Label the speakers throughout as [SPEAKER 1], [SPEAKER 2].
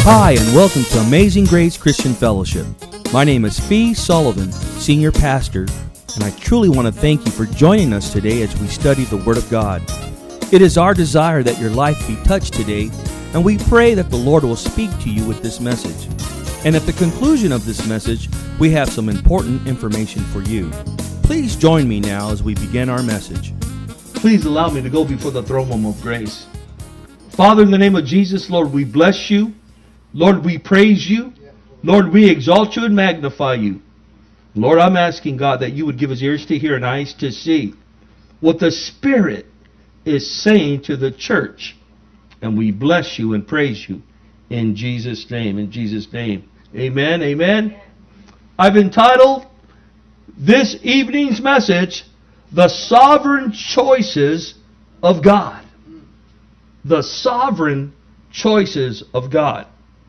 [SPEAKER 1] Hi, and welcome to Amazing Grace Christian Fellowship. My name is Fee Sullivan, Senior Pastor, and I truly want to thank you for joining us today as we study the Word of God. It is our desire that your life be touched today, and we pray that the Lord will speak to you with this message. And at the conclusion of this message, we have some important information for you. Please join me now as we begin our message.
[SPEAKER 2] Please allow me to go before the throne room of grace. Father, in the name of Jesus, Lord, we bless you. Lord, we praise you. Lord, we exalt you and magnify you. Lord, I'm asking, God, that you would give us ears to hear and eyes to see what the Spirit is saying to the church. And we bless you and praise you in Jesus' name. In Jesus' name. Amen. Amen. I've entitled this evening's message, The Sovereign Choices of God. The Sovereign Choices of God.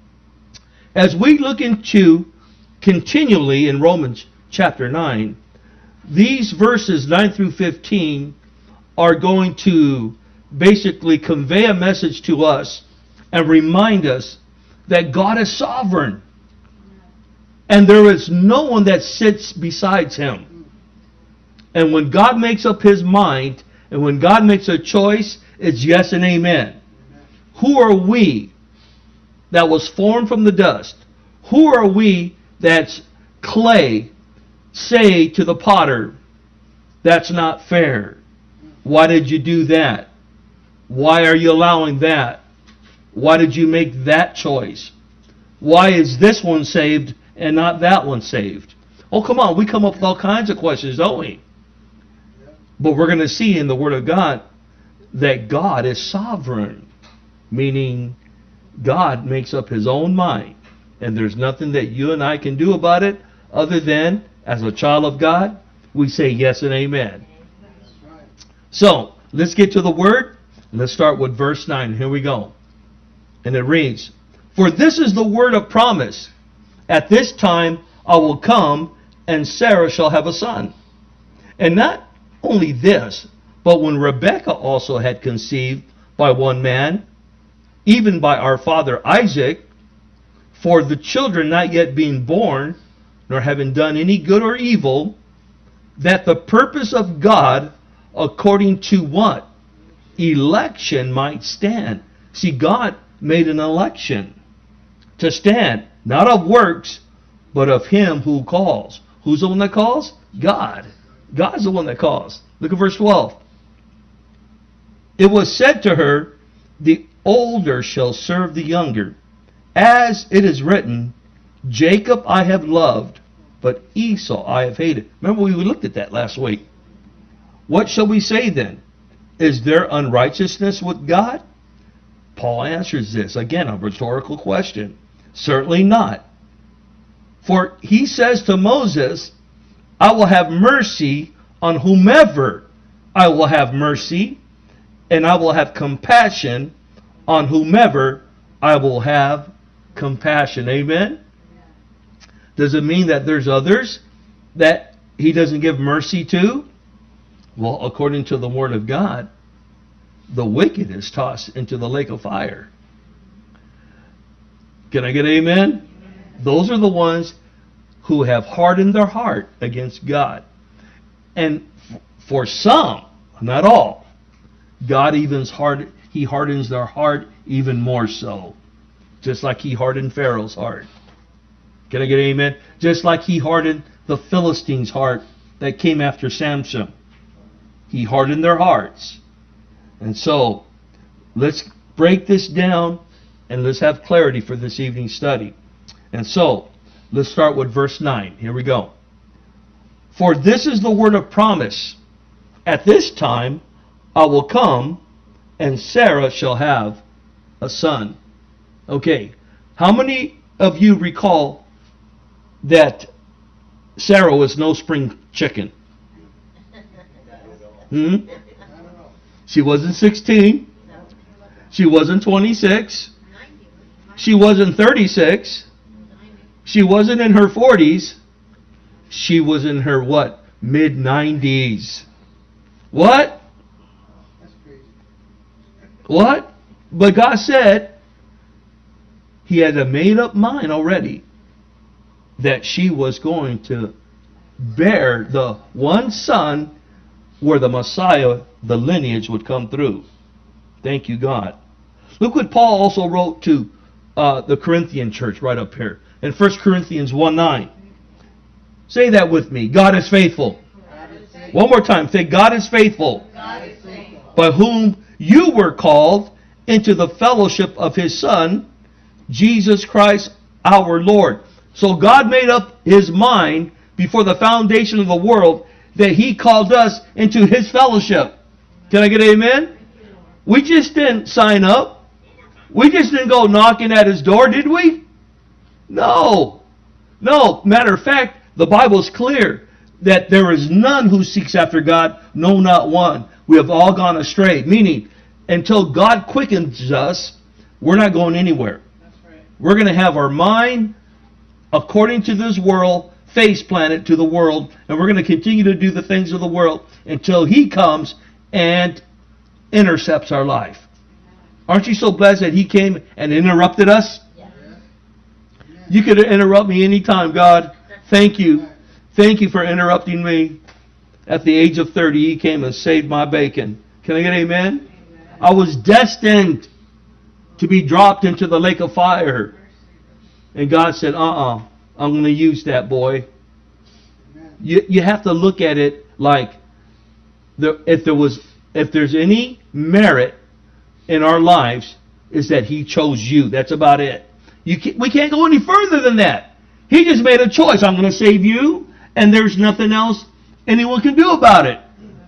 [SPEAKER 2] As we look into continually in Romans chapter 9, these verses 9 through 15 are going to basically convey a message to us and remind us that God is sovereign. And there is no one that sits besides Him. And when God makes up His mind, and when God makes a choice, it's yes and amen. Who are we that was formed from the dust? Who are we that's clay, say to the potter, that's not fair? Why did you do that? Why are you allowing that? Why did you make that choice? Why is this one saved and not that one saved? Oh, come on, we come up with all kinds of questions, don't we? But we're going to see in the Word of God that God is sovereign, meaning God makes up His own mind, and there's nothing that you and I can do about it other than, as a child of God, we say yes and amen. So, let's get to the Word. Let's start with verse 9. Here we go. And it reads, "For this is the word of promise. At this time I will come, and Sarah shall have a son. And not only this, but when Rebekah also had conceived by one man, even by our father Isaac, for the children not yet being born, nor having done any good or evil, that the purpose of God according to what? Election might stand." See, God made an election to stand, not of works, but of Him who calls. Who's the one that calls? God. God's the one that calls. Look at verse 12. "It was said to her, the older shall serve the younger. As it is written, Jacob I have loved, but Esau I have hated." Remember, we looked at that last week. What shall we say then? Is there unrighteousness with God? Paul answers this. Again, a rhetorical question. Certainly not. For he says to Moses, "I will have mercy on whomever I will have mercy, and I will have compassion on whomever I will have compassion." Amen? Does it mean that there's others that He doesn't give mercy to? Well, according to the Word of God, the wicked is tossed into the lake of fire. Can I get an amen? Those are the ones who have hardened their heart against God. And for some, not all, God He hardens their heart even more so. Just like He hardened Pharaoh's heart. Can I get an amen? Just like He hardened the Philistines' heart that came after Samson. He hardened their hearts. And so, let's break this down and let's have clarity for this evening's study. And so, let's start with verse 9. Here we go. "For this is the word of promise. At this time I will come, and Sarah shall have a son." Okay, how many of you recall that Sarah was no spring chicken? She wasn't 16. She wasn't 26. She wasn't 36. She wasn't in her 40s. She was in her what? Mid-90s. What? What? But God said He had a made up mind already that she was going to bear the one son where the Messiah, the lineage, would come through. Thank you, God. Look what Paul also wrote to the Corinthian church right up here in 1 Corinthians 1:9. Say that with me. God is faithful.
[SPEAKER 3] God is faithful.
[SPEAKER 2] One more time. Say, God is faithful.
[SPEAKER 3] God is faithful.
[SPEAKER 2] By whom you were called into the fellowship of His Son, Jesus Christ our Lord. So God made up His mind before the foundation of the world that He called us into His fellowship. Can I get an amen? We just didn't sign up. We just didn't go knocking at His door, did we? No. No. Matter of fact, the Bible is clear that there is none who seeks after God, no, not one. We have all gone astray. Meaning, until God quickens us, we're not going anywhere.
[SPEAKER 3] That's right.
[SPEAKER 2] We're going to have our mind according to this world, face planted to the world, and we're going to continue to do the things of the world until He comes and intercepts our life. Aren't you so blessed that He came and interrupted us?
[SPEAKER 3] Yes.
[SPEAKER 2] You could interrupt me anytime, God. Thank you. Thank you for interrupting me. At the age of 30, He came and saved my bacon. Can I get an amen? I was destined to be dropped into the lake of fire. And God said, I'm going to use that, boy. You have to look at it like if there's any merit in our lives, is that He chose you. That's about it. We can't go any further than that. He just made a choice. I'm going to save you, and there's nothing else anyone can do about it.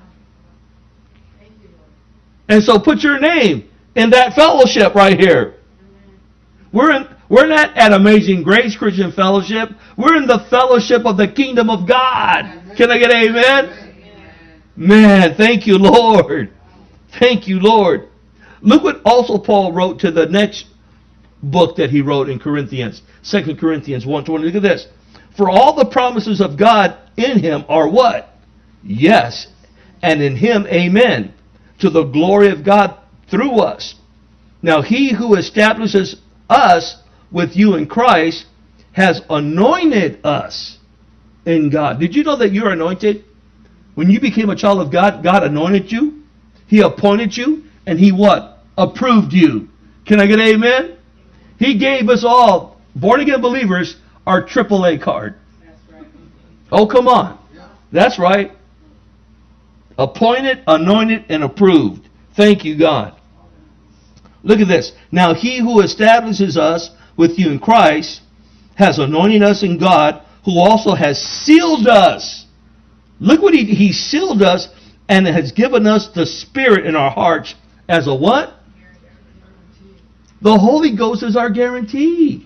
[SPEAKER 2] And so put your name in that fellowship right here. We're not at Amazing Grace Christian Fellowship. We're in the fellowship of the kingdom of God. Can I get an amen? Man, thank you, Lord. Thank you, Lord. Look what also Paul wrote to the next book that he wrote in Corinthians. 2 Corinthians 1:20. Look at this. For all the promises of God in Him are what? Yes. And in Him, amen. To the glory of God through us. Now He who establishes us with you in Christ has anointed us in God. Did you know that you're anointed? When you became a child of God, God anointed you. He appointed you. And He what? Approved you. Can I get an amen? He gave us all, born again believers, our AAA card.
[SPEAKER 3] That's right.
[SPEAKER 2] Oh, come on. That's right. Appointed, anointed, and approved. Thank you, God. Look at this. Now He who establishes us with you in Christ has anointed us in God, who also has sealed us. Look what He sealed us and has given us the Spirit in our hearts as a what? The Holy Ghost is our guarantee.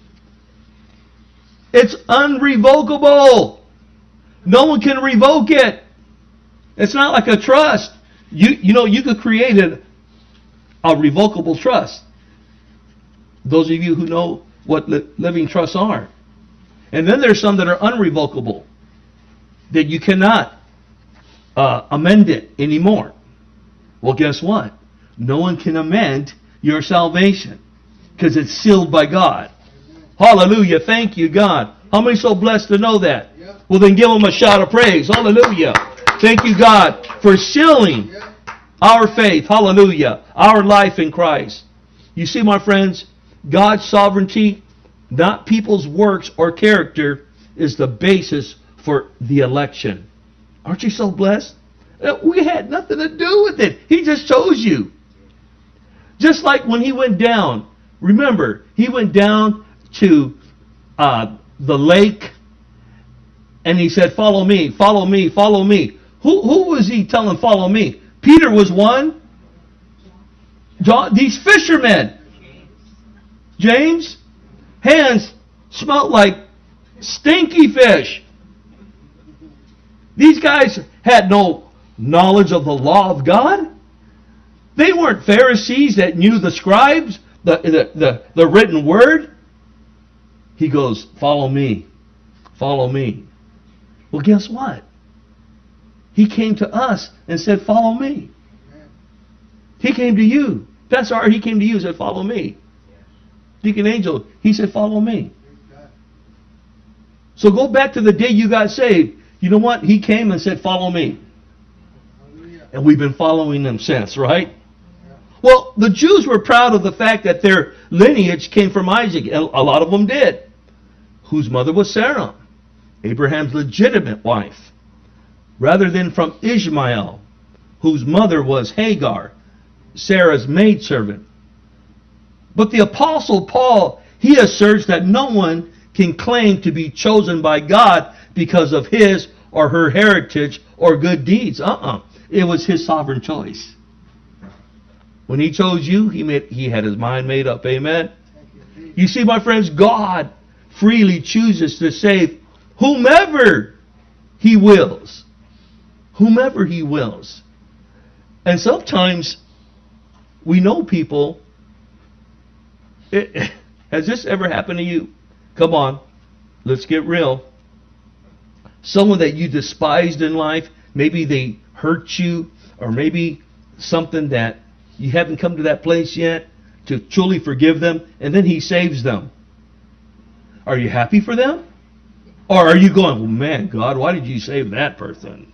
[SPEAKER 2] It's unrevocable. No one can revoke it. It's not like a trust. You could create a revocable trust. Those of you who know what living trusts are. And then there's some that are unrevocable. That you cannot amend it anymore. Well, guess what? No one can amend your salvation because it's sealed by God. Hallelujah. Thank you, God. How many so blessed to know that? Well, then give Him a shout of praise. Hallelujah. Thank you, God, for sealing our faith. Hallelujah. Our life in Christ. You see, my friends, God's sovereignty, not people's works or character, is the basis for the election. Aren't you so blessed? We had nothing to do with it. He just chose you. Just like when He went down. Remember, He went down to the lake and He said, follow me, follow me, follow me. Who was He telling follow me? Peter was one. John, these fishermen. James, hands smelled like stinky fish. These guys had no knowledge of the law of God. They weren't Pharisees that knew the scribes, the written word. He goes, follow me. Follow me. Well, guess what? He came to us and said, follow me. He came to you. That's our, He came to you and said, follow me. Deacon Angel, he said, follow me. So go back to the day you got saved. You know what? He came and said, follow me. And we've been following him since, right? Well, the Jews were proud of the fact that their lineage came from Isaac. A lot of them did. Whose mother was Sarah, Abraham's legitimate wife, rather than from Ishmael, whose mother was Hagar, Sarah's maidservant. But the Apostle Paul, he asserts that no one can claim to be chosen by God because of his or her heritage or good deeds. It was his sovereign choice. When he chose you, he had his mind made up. Amen? You see, my friends, God freely chooses to save whomever he wills. Whomever he wills. And sometimes we know people. Has this ever happened to you? Come on, let's get real. Someone that you despised in life, maybe they hurt you, or maybe something that you haven't come to that place yet to truly forgive them, and then he saves them. Are you happy for them? Or are you going, well, man, God, why did you save that person?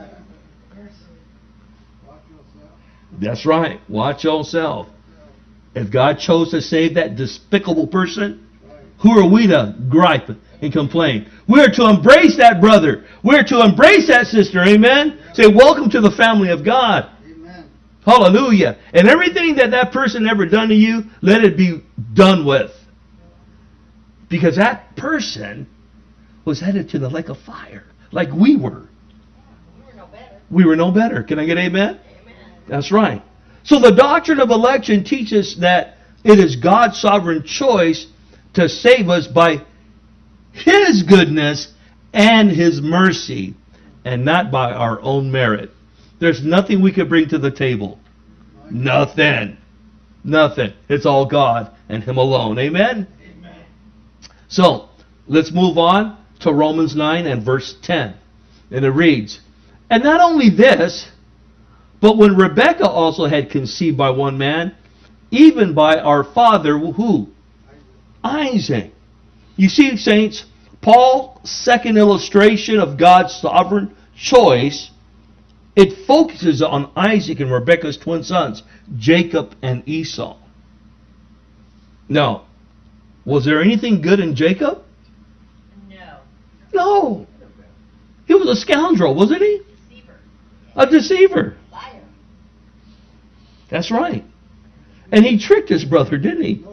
[SPEAKER 2] That's right. Watch yourself. If God chose to save that despicable person, who are we to gripe and complain? We're to embrace that brother. We're to embrace that sister. Amen? Say, welcome to the family of God. Amen. Hallelujah. And everything that person ever done to you, let it be done with. Because that person was headed to the lake of fire, like we were. We were no better. We were no better. Can I get amen? Amen. That's right. So the doctrine of election teaches that it is God's sovereign choice to save us by His goodness and His mercy, and not by our own merit. There's nothing we could bring to the table. Nothing. Nothing. It's all God and Him alone. Amen? Amen. So, let's move on to Romans 9 and verse 10. And it reads, and not only this, but when Rebekah also had conceived by one man, even by our father, who? Isaac. You see, saints, Paul's second illustration of God's sovereign choice, it focuses on Isaac and Rebekah's twin sons, Jacob and Esau. Now, was there anything good in Jacob?
[SPEAKER 3] No.
[SPEAKER 2] No. He was a scoundrel, wasn't he?
[SPEAKER 3] Deceiver.
[SPEAKER 2] A deceiver.
[SPEAKER 3] Liar.
[SPEAKER 2] That's right. And he tricked his brother, didn't he?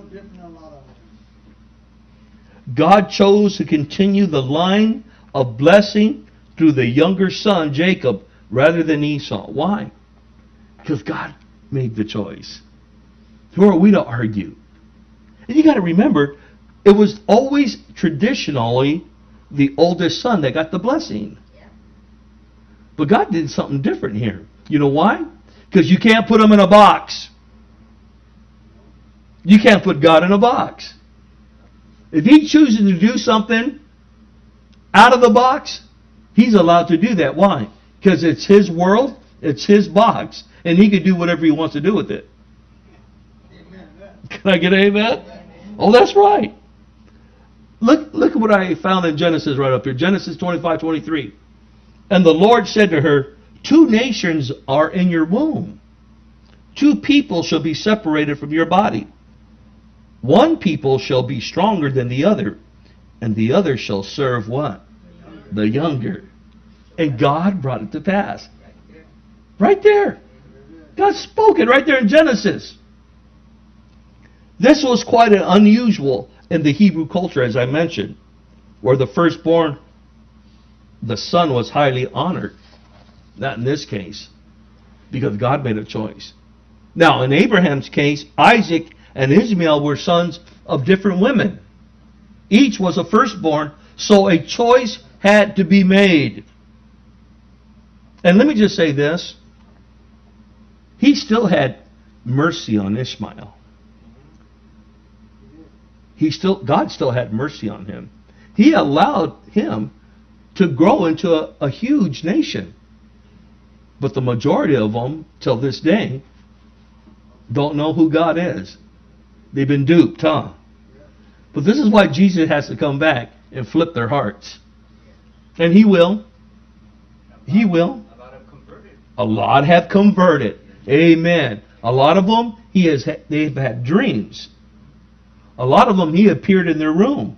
[SPEAKER 2] God chose to continue the line of blessing through the younger son, Jacob, rather than Esau. Why? Because God made the choice. Who are we to argue? And you got to remember, it was always traditionally the oldest son that got the blessing. Yeah. But God did something different here. You know why? Because you can't put him in a box. You can't put God in a box. If he chooses to do something out of the box, he's allowed to do that. Why? Because it's his world, it's his box, and he can do whatever he wants to do with it. Amen. Can I get an amen? Oh, that's right. Look at what I found in Genesis right up here. Genesis 25:23. And the Lord said to her, 2 nations are in your womb. 2 people shall be separated from your body. One people shall be stronger than the other, and the other shall serve what? The younger. And God brought it to pass. Right there. God spoke it right there in Genesis. This was quite unusual in the Hebrew culture, as I mentioned, where the firstborn, the son, was highly honored. Not in this case, because God made a choice. Now, in Abraham's case, Isaac and Ishmael were sons of different women. Each was a firstborn, so a choice had to be made. And let me just say this. He still had mercy on Ishmael. God still had mercy on him. He allowed him to grow into a huge nation. But the majority of them, till this day, don't know who God is. They've been duped, huh? But this is why Jesus has to come back and flip their hearts. And He will. He will. A lot have converted. Amen. A lot of them, they've had dreams. A lot of them, He appeared in their room.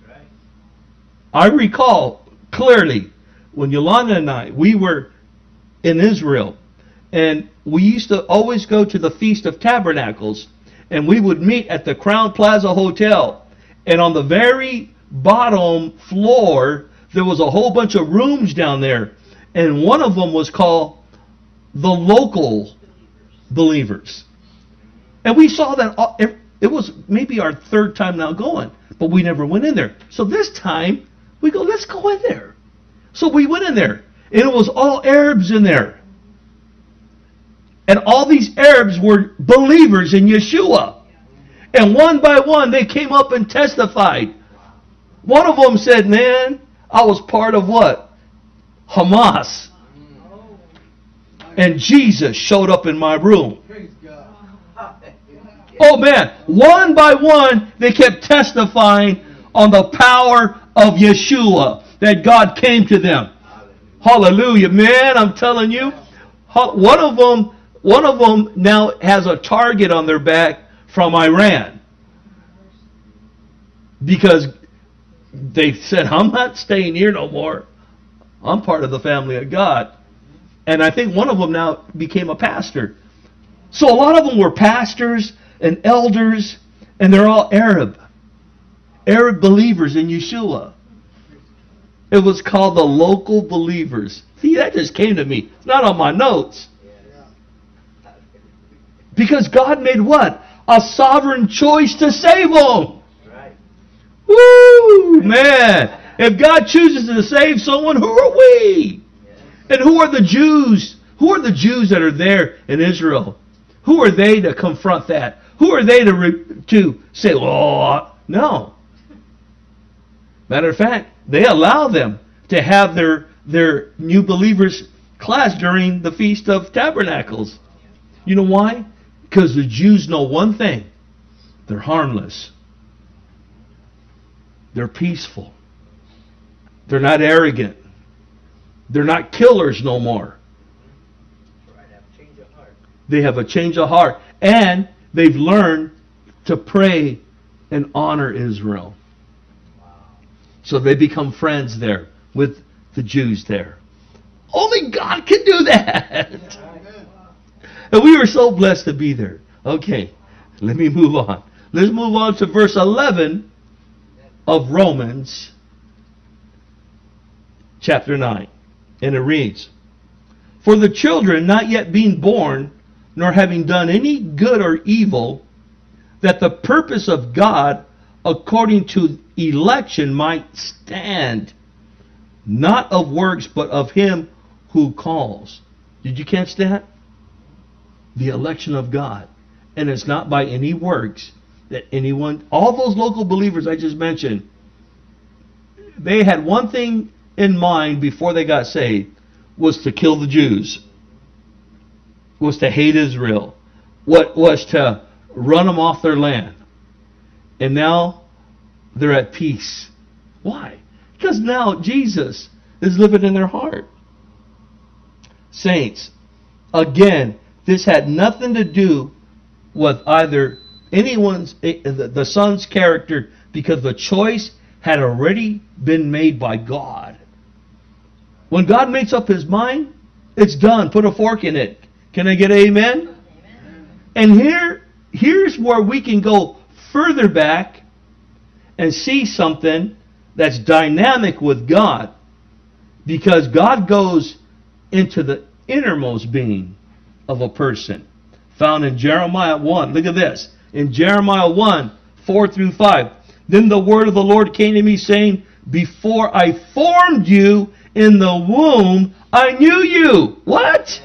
[SPEAKER 2] I recall clearly when Yolanda and I, we were in Israel, and we used to always go to the Feast of Tabernacles, and we would meet at the Crown Plaza Hotel. And on the very bottom floor, there was a whole bunch of rooms down there. And one of them was called the local believers. And we saw that it was maybe our third time now going, but we never went in there. So this time, we go, let's go in there. So we went in there, and it was all Arabs in there. And all these Arabs were believers in Yeshua. And one by one, they came up and testified. One of them said, man, I was part of what? Hamas. And Jesus showed up in my room. Oh man, one by one, they kept testifying on the power of Yeshua, that God came to them. Hallelujah, man, I'm telling you. One of them now has a target on their back from Iran. Because they said, I'm not staying here no more. I'm part of the family of God. And I think one of them now became a pastor. So a lot of them were pastors and elders, and they're all Arab believers in Yeshua. It was called the local believers. See, that just came to me. It's not on my notes. Because God made what? A sovereign choice to save them. Right. Woo! Man! If God chooses to save someone, who are we? And who are the Jews? Who are the Jews that are there in Israel? Who are they to confront that? Who are they to say, oh, no. Matter of fact, they allow them to have their new believers class during the Feast of Tabernacles. You know why? Because the Jews know one thing. They're harmless. They're peaceful. They're not arrogant. They're not killers no more. They have a change of heart. And they've learned to pray and honor Israel. So they become friends there with the Jews there. Only God can do that. And we were so blessed to be there. Okay, let me move on. Let's move on to verse 11 of Romans chapter 9. And it reads, For the children not yet being born, nor having done any good or evil, that the purpose of God according to election might stand, not of works, but of Him who calls. Did you catch that? The election of God. And it's not by any works that anyone, all those local believers I just mentioned, they had one thing in mind before they got saved, was to kill the Jews, was to hate Israel, what was to run them off their land. And now they're at peace. Why? Because now Jesus is living in their heart. Saints, again, this had nothing to do with either the Son's character, because the choice had already been made by God. When God makes up His mind, it's done. Put a fork in it. Can I get an amen? And here's where we can go further back and see something that's dynamic with God. Because God goes into the innermost being of a person. Found in Jeremiah 1. Look at this. In Jeremiah 1, 4 through 5. Then the word of the Lord came to me, saying, Before I formed you in the womb, I knew you. What?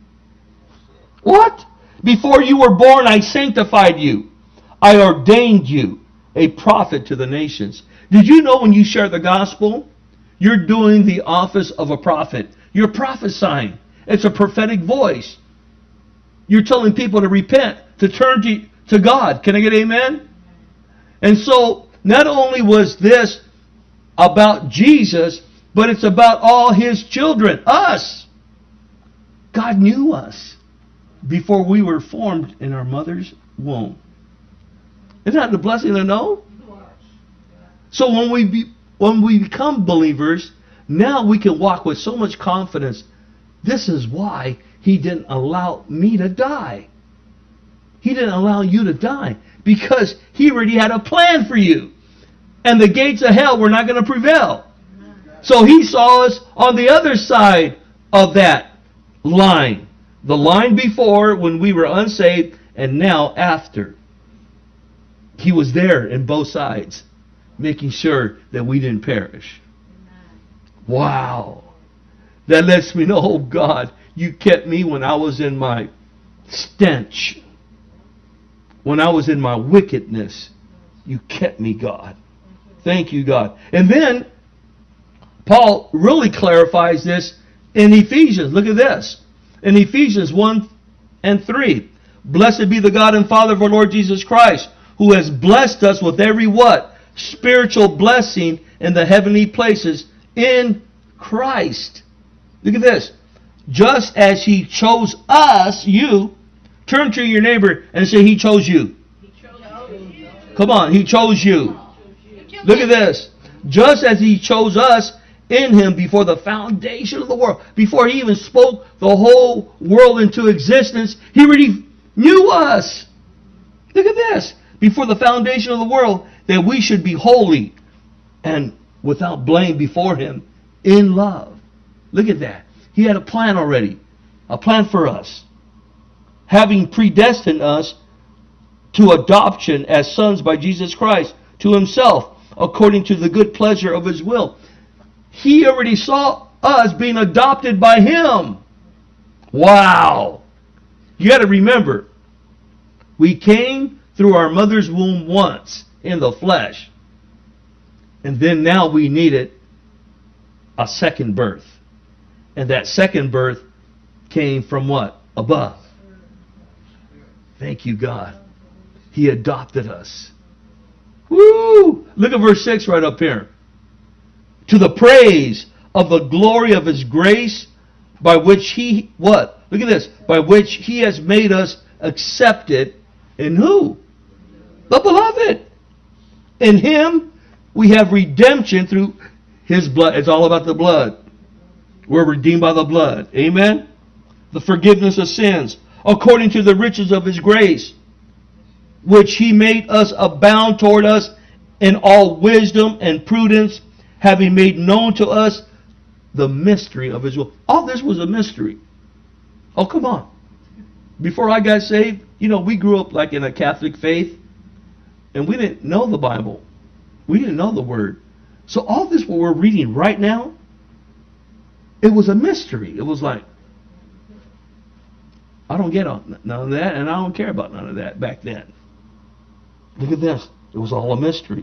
[SPEAKER 2] What? Before you were born, I sanctified you. I ordained you a prophet to the nations. Did you know when you share the gospel, you're doing the office of a prophet? You're prophesying. It's a prophetic voice. You're telling people to repent, to turn to God. Can I get amen? And so not only was this about Jesus, but it's about all His children, us. God knew us before we were formed in our mother's womb. Isn't that the blessing to know? So when we become believers, now we can walk with so much confidence. This is why He didn't allow me to die. He didn't allow you to die because He already had a plan for you. And the gates of hell were not going to prevail. So He saw us on the other side of that line. The line before when we were unsaved and now after. He was there in both sides, making sure that we didn't perish. Wow. That lets me know, oh God, You kept me when I was in my stench. When I was in my wickedness. You kept me, God. Thank You, God. And then Paul really clarifies this in Ephesians. Look at this. In Ephesians 1 and 3. Blessed be the God and Father of our Lord Jesus Christ, who has blessed us with every what? Spiritual blessing in the heavenly places in Christ. Look at this. Just as He chose us, you, turn to your neighbor and say, He chose you. Come on, He chose you. Look at this. Just as He chose us in Him before the foundation of the world, before He even spoke the whole world into existence, He already knew us. Look at this. Before the foundation of the world, that we should be holy and without blame before Him in love. Look at that. He had a plan already. A plan for us. Having predestined us to adoption as sons by Jesus Christ to Himself, according to the good pleasure of His will. He already saw us being adopted by Him. Wow. You got to remember, we came through our mother's womb once in the flesh. And then now we needed a second birth. And that second birth came from what? Above. Thank You, God. He adopted us. Woo! Look at verse 6 right up here. To the praise of the glory of His grace, by which He, what? Look at this. By which He has made us accepted in who? The Beloved. In Him we have redemption through His blood. It's all about the blood. We're redeemed by the blood. Amen? The forgiveness of sins. According to the riches of His grace, which He made us abound toward us in all wisdom and prudence, having made known to us the mystery of His will. All this was a mystery. Oh, come on. Before I got saved, we grew up like in a Catholic faith, and we didn't know the Bible. We didn't know the Word. So all this what we're reading right now, it was a mystery. It was like, I don't get none of that, and I don't care about none of that back then. Look at this. It was all a mystery.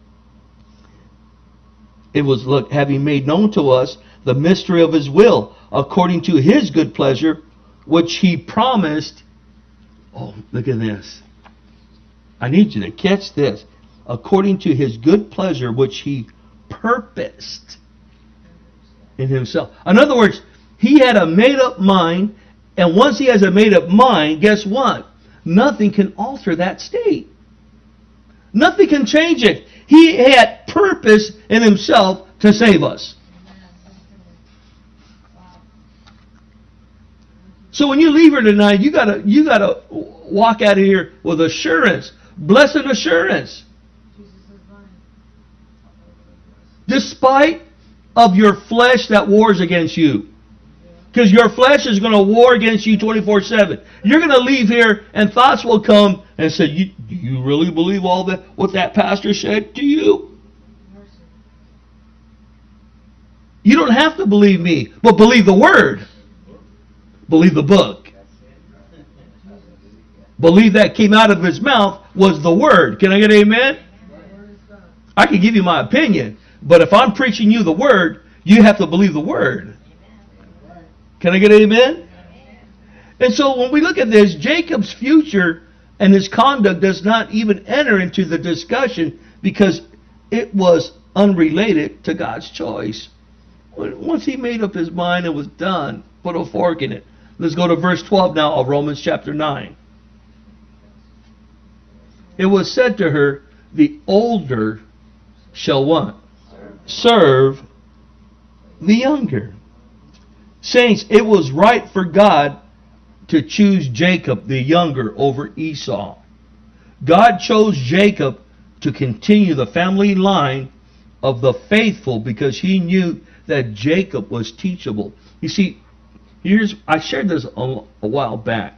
[SPEAKER 2] It was, look, having made known to us the mystery of His will, according to His good pleasure, which He promised. Oh, look at this. I need you to catch this. According to His good pleasure, which He purposed in Himself. In other words, He had a made-up mind, and once He has a made-up mind, guess what? Nothing can alter that state. Nothing can change it. He had purpose in Himself to save us. So when you leave here tonight, you gotta walk out of here with assurance, blessed assurance. Despite of your flesh that wars against you. Because your flesh is going to war against you 24/7. You're going to leave here and thoughts will come and say, do you really believe all that what that pastor said to you? You don't have to believe me, but believe the Word. Believe the book. Believe that came out of His mouth was the Word. Can I get an amen? I can give you my opinion, but if I'm preaching you the Word, you have to believe the Word. Can I get an amen? And so when we look at this, Jacob's future and his conduct does not even enter into the discussion because it was unrelated to God's choice. Once he made up his mind, it was done. Put a fork in it. Let's go to verse 12 now of Romans chapter 9. It was said to her, the older shall what? Serve the younger. Saints, it was right for God to choose Jacob, the younger, over Esau. God chose Jacob to continue the family line of the faithful because he knew that Jacob was teachable. You see, I shared this a while back.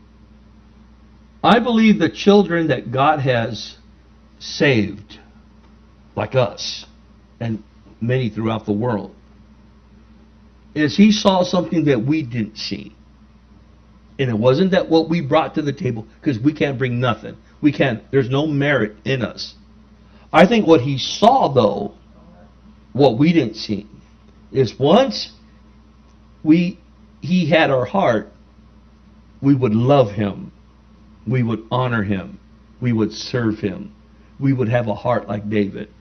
[SPEAKER 2] I believe the children that God has saved, like us, and many throughout the world, is he saw something that we didn't see. And it wasn't that what we brought to the table, because we can't bring nothing. There's no merit in us. I think what he saw, though, what we didn't see, is once he had our heart, we would love him. We would honor him. We would serve him. We would have a heart like David.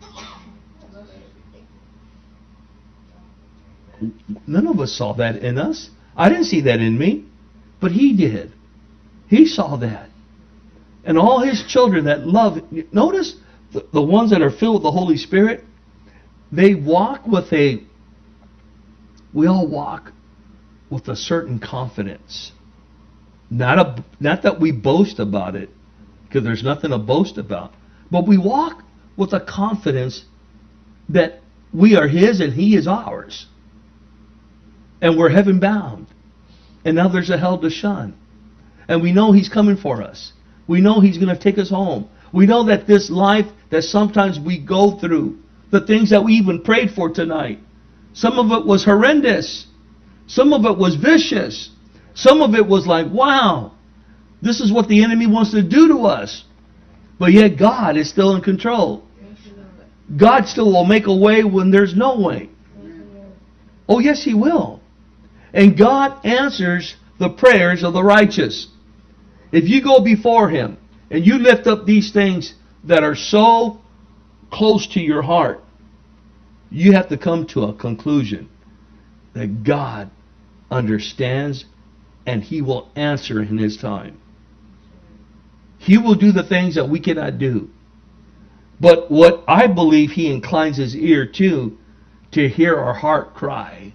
[SPEAKER 2] None of us saw that in us. I didn't see that in me, but he did. He saw that. And all his children that love, notice the ones that are filled with the Holy Spirit, they walk with we all walk with a certain confidence. Not that we boast about it, because there's nothing to boast about. But we walk with a confidence that we are his and he is ours. And we're heaven bound. And now there's a hell to shun. And we know he's coming for us. We know he's going to take us home. We know that this life that sometimes we go through, the things that we even prayed for tonight, some of it was horrendous. Some of it was vicious. Some of it was like, wow, this is what the enemy wants to do to us. But yet God is still in control. God still will make a way when there's no way. Oh, yes, he will. And God answers the prayers of the righteous. If you go before him and you lift up these things that are so close to your heart, you have to come to a conclusion that God understands and he will answer in his time. He will do the things that we cannot do. But what I believe he inclines his ear to hear our heart cry.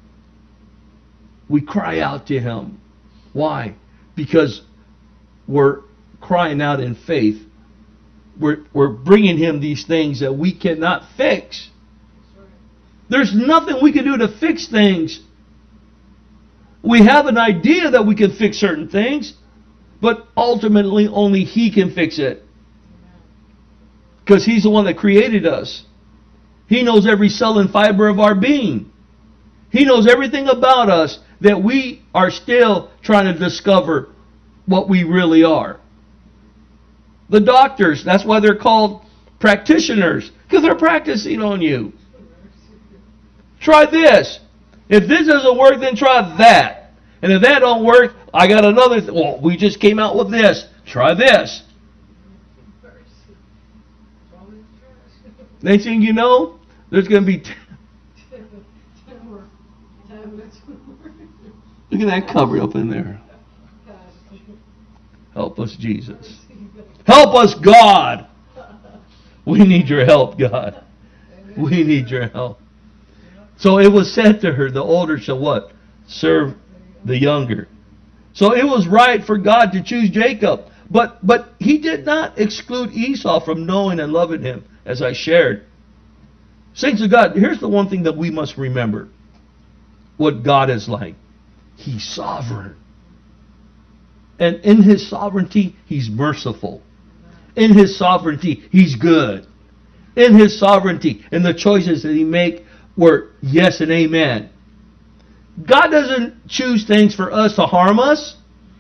[SPEAKER 2] We cry out to him. Why? Because we're crying out in faith. We're bringing him these things that we cannot fix. There's nothing we can do to fix things. We have an idea that we can fix certain things, but ultimately only he can fix it. Because he's the one that created us. He knows every cell and fiber of our being. He knows everything about us that we are still trying to discover what we really are. The doctors, that's why they're called practitioners, because they're practicing on you. Try this. If this doesn't work, then try that. And if that don't work, I got another. Well, we just came out with this. Try this. Next thing you know, there's going to be... Look at that cover up in there. Help us, Jesus. Help us, God. We need your help, God. We need your help. So it was said to her, the older shall what? Serve the younger. So it was right for God to choose Jacob. But he did not exclude Esau from knowing and loving him, as I shared. Saints of God, here's the one thing that we must remember. What God is like. He's sovereign. And in his sovereignty, he's merciful. In his sovereignty, he's good. In his sovereignty, and the choices that he makes were yes and amen. God doesn't choose things for us to harm us.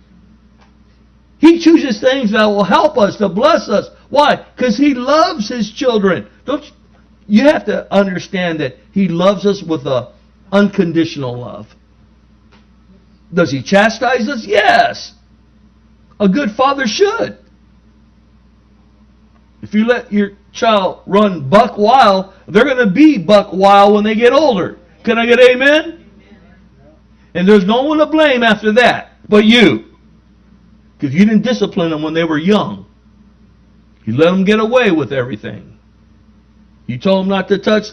[SPEAKER 2] He chooses things that will help us, to bless us. Why? Because he loves his children. You have to understand that he loves us with an unconditional love. Does he chastise us? Yes. A good father should. If you let your child run buck wild, they're going to be buck wild when they get older. Can I get amen? And there's no one to blame after that but you. Because you didn't discipline them when they were young. You let them get away with everything. You told them not to touch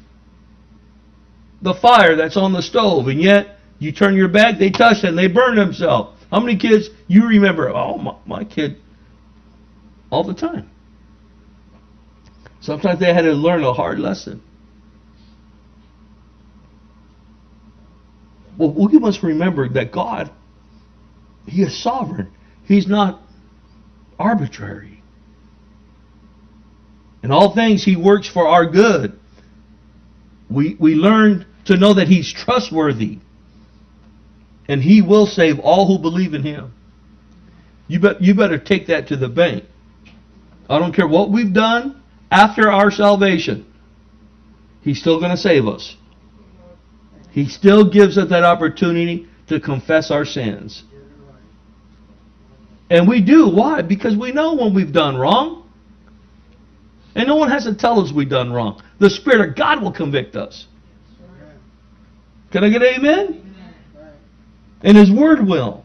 [SPEAKER 2] the fire that's on the stove, and yet you turn your back, they touch it, and they burn themselves. How many kids you remember? Oh, my kid, all the time. Sometimes they had to learn a hard lesson. Well, we must remember that God, He is sovereign. He's not arbitrary. In all things, He works for our good. We learn to know that He's trustworthy. And He will save all who believe in Him. You better take that to the bank. I don't care what we've done after our salvation. He's still going to save us. He still gives us that opportunity to confess our sins. And we do. Why? Because we know when we've done wrong. And no one has to tell us we've done wrong. The Spirit of God will convict us. Can I get an amen? And His Word will.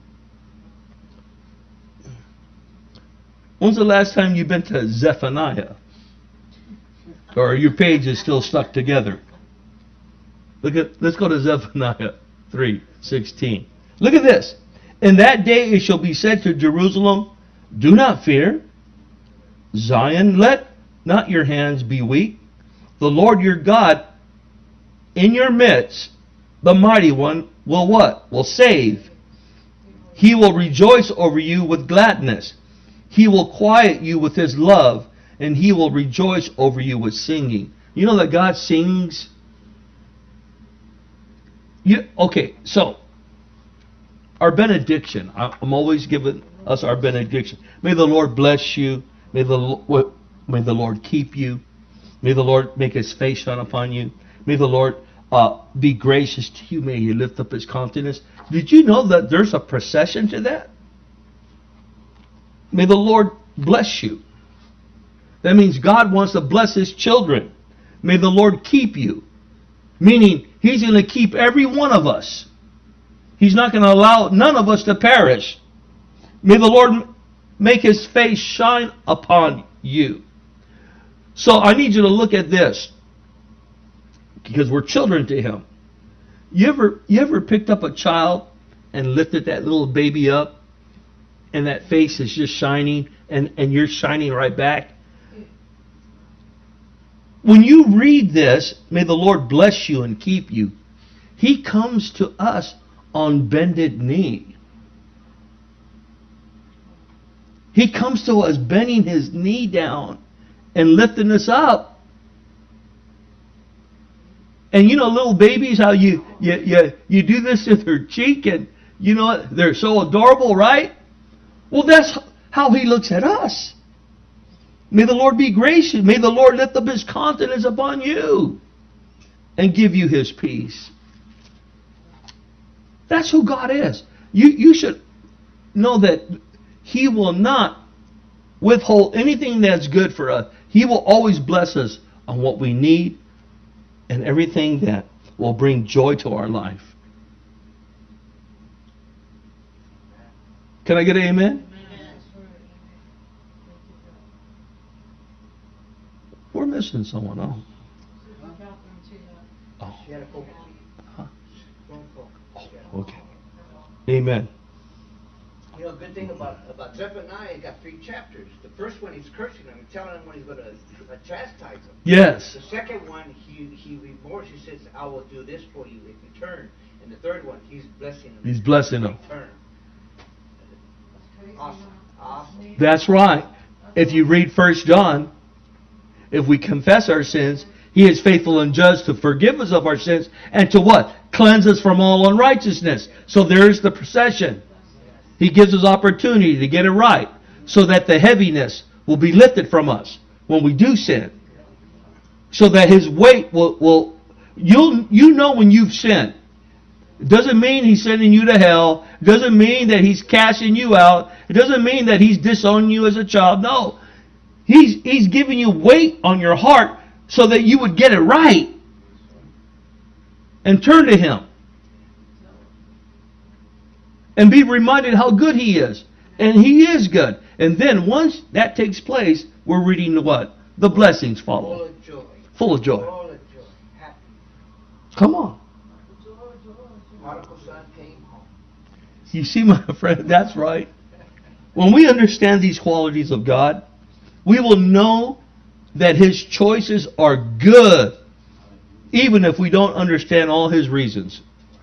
[SPEAKER 2] When's the last time you've been to Zephaniah? Or your page is still stuck together? Let's go to Zephaniah 3:16. Look at this. In that day it shall be said to Jerusalem, do not fear. Zion, let not your hands be weak. The Lord your God in your midst, the mighty one, will what? Will save. He will rejoice over you with gladness. He will quiet you with His love, and He will rejoice over you with singing. You know that God sings? Okay, so our benediction. I'm always giving us our benediction. May the Lord bless you. May the Lord keep you. May the Lord make His face shine upon you. May the Lord be gracious to you. May He lift up His countenance. Did you know that there's a procession to that? May the Lord bless you. That means God wants to bless His children. May the Lord keep you. Meaning, He's going to keep every one of us. He's not going to allow none of us to perish. May the Lord make His face shine upon you. So I need you to look at this. Because we're children to Him. You ever picked up a child and lifted that little baby up, and that face is just shining, and you're shining right back? When you read this, may the Lord bless you and keep you. He comes to us on bended knee. He comes to us bending His knee down and lifting us up. And you know, little babies, how you do this to their cheek, and you know, they're so adorable, right? Well, that's how He looks at us. May the Lord be gracious. May the Lord lift up His countenance upon you and give you His peace. That's who God is. You should know that He will not withhold anything that's good for us. He will always bless us on what we need and everything that will bring joy to our life. Can I get an amen? We're missing someone. Oh. Huh? Oh, okay. Amen.
[SPEAKER 3] You know, a good thing about Zephaniah, he got 3 chapters. The first one, he's cursing them, he's telling them when he's going to chastise them.
[SPEAKER 2] Yes.
[SPEAKER 3] The second one, he remorse. He says, I will do this for you if you turn. And the third one, he's blessing them.
[SPEAKER 2] He's blessing them.
[SPEAKER 3] Turn. Awesome.
[SPEAKER 2] That's right. If you read 1 John, if we confess our sins, He is faithful and just to forgive us of our sins and to what? Cleanse us from all unrighteousness. So there's the procession. He gives us opportunity to get it right so that the heaviness will be lifted from us when we do sin. So that His weight will you know when you've sinned. It doesn't mean He's sending you to hell. It doesn't mean that He's casting you out. It doesn't mean that He's disowning you as a child. No. He's giving you weight on your heart so that you would get it right and turn to Him and be reminded how good He is. And He is good. And then once that takes place, we're reading the what? The blessings follow.
[SPEAKER 3] Full of joy.
[SPEAKER 2] Full of joy.
[SPEAKER 3] Full of joy. Happy.
[SPEAKER 2] Come on.
[SPEAKER 3] Prodigal son came home.
[SPEAKER 2] You see, my friend, that's right. When we understand these qualities of God, we will know that His choices are good, even if we don't understand all His reasons.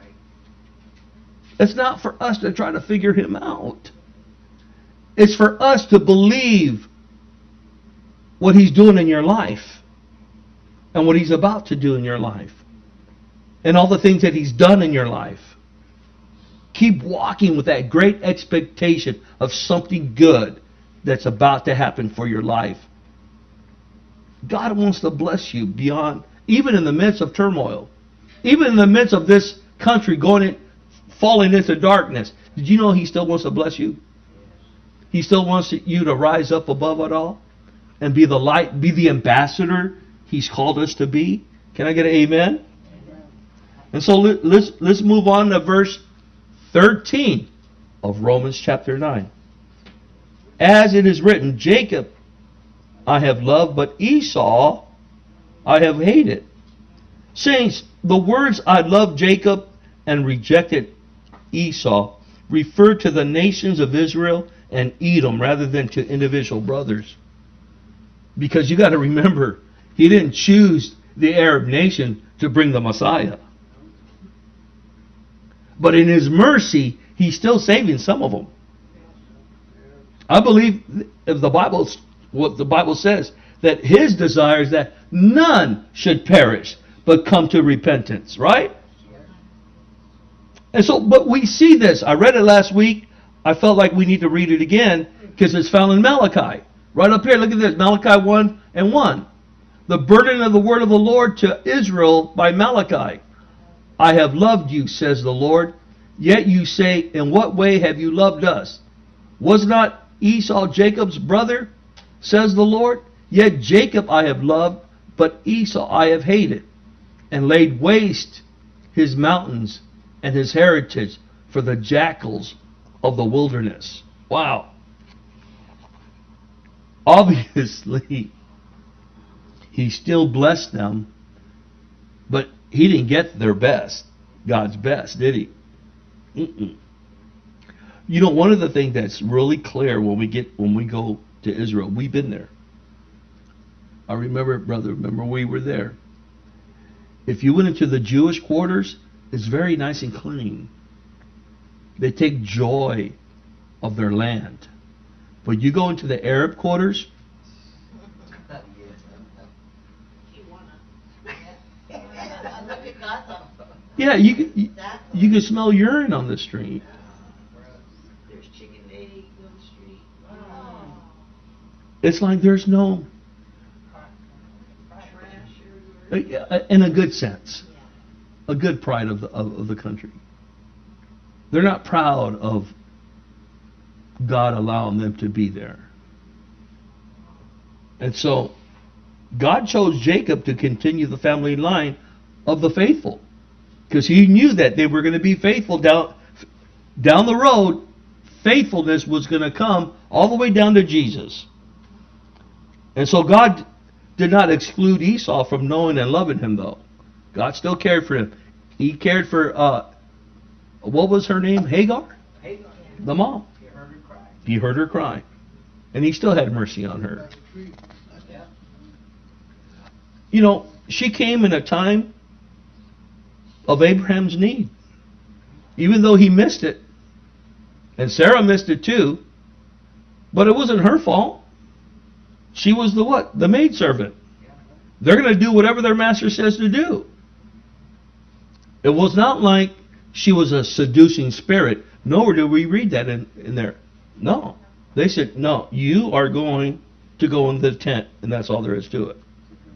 [SPEAKER 2] It's not for us to try to figure Him out. It's for us to believe what He's doing in your life and what He's about to do in your life and all the things that He's done in your life. Keep walking with that great expectation of something good that's about to happen for your life. God wants to bless you beyond, even in the midst of turmoil, even in the midst of this country falling into darkness. Did you know He still wants to bless you? He still wants you to rise up above it all and be the light, be the ambassador He's called us to be. Can I get an amen? Amen. And so let's move on to verse 13 of Romans chapter 9. As it is written, Jacob I have loved, but Esau I have hated. Saints, the words I loved Jacob and rejected Esau refer to the nations of Israel and Edom rather than to individual brothers. Because you got to remember, He didn't choose the Arab nation to bring the Messiah. But in His mercy, He's still saving some of them. I believe if what the Bible says, that His desire is that none should perish, but come to repentance, right? And so, but we see this. I read it last week. I felt like we need to read it again because it's found in Malachi. Right up here, look at this, Malachi 1:1. The burden of the word of the Lord to Israel by Malachi. I have loved you, says the Lord. Yet you say, in what way have you loved us? Was not Esau Jacob's brother, says the Lord? Yet Jacob I have loved, but Esau I have hated, and laid waste his mountains and his heritage for the jackals of the wilderness. Wow. Obviously, He still blessed them, but He didn't get their best, God's best, did He? Mm-mm. You know, one of the things that's really clear when we go to Israel, we've been there. I remember, brother, we were there. If you went into the Jewish quarters, it's very nice and clean. They take joy of their land. But you go into the Arab quarters, yeah, you can smell urine on the street.
[SPEAKER 3] There's chicken eggs on the street.
[SPEAKER 2] It's like there's no, in a good sense, a good pride of the country. They're not proud of God allowing them to be there. And so God chose Jacob to continue the family line of the faithful, because He knew that they were going to be faithful down the road. Faithfulness was going to come all the way down to Jesus. And so God did not exclude Esau from knowing and loving him, though. God still cared for him. He cared for, what was her name? Hagar?
[SPEAKER 3] Hagar.
[SPEAKER 2] The mom.
[SPEAKER 3] He heard her cry.
[SPEAKER 2] He heard her cry. And He still had mercy on her.
[SPEAKER 3] Yeah.
[SPEAKER 2] You know, she came in a time of Abraham's need. Even though he missed it. And Sarah missed it too. But it wasn't her fault. She was the what? The maidservant. They're going to do whatever their master says to do. It was not like she was a seducing spirit. Nowhere do we read that in there. No. They said, no, you are going to go in the tent. And that's all there is to it.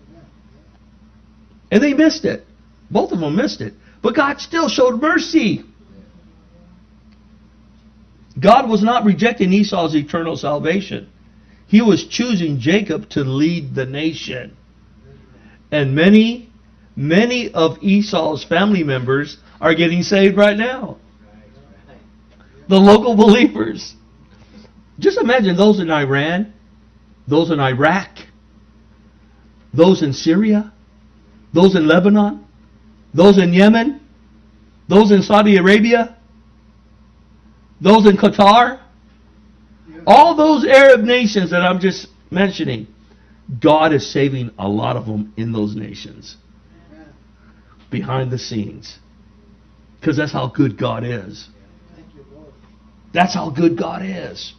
[SPEAKER 2] And they missed it. Both of them missed it. But God still showed mercy. God was not rejecting Esau's eternal salvation. He was choosing Jacob to lead the nation. And many of Esau's family members are getting saved right now. The local believers. Just imagine those in Iran, those in Iraq, those in Syria, those in Lebanon, those in Yemen, those in Saudi Arabia, those in Qatar. All those Arab nations that I'm just mentioning, God is saving a lot of them in those nations. Behind the scenes. Because that's how good God is. That's how good God is.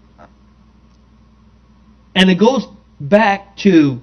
[SPEAKER 2] And it goes back to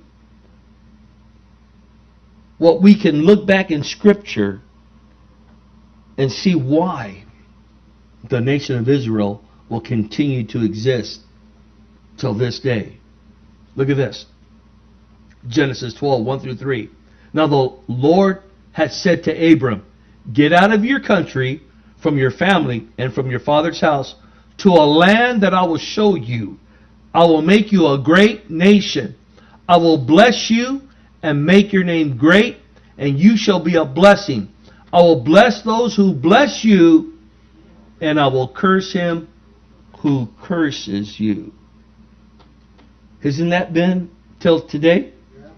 [SPEAKER 2] what we can look back in Scripture and see why the nation of Israel will continue to exist till this day. Look at this. Genesis 12, 1 through 3. Now the Lord had said to Abram, get out of your country, from your family, and from your father's house, to a land that I will show you. I will make you a great nation. I will bless you and make your name great, and you shall be a blessing. I will bless those who bless you, and I will curse him who curses you. Hasn't that been till today?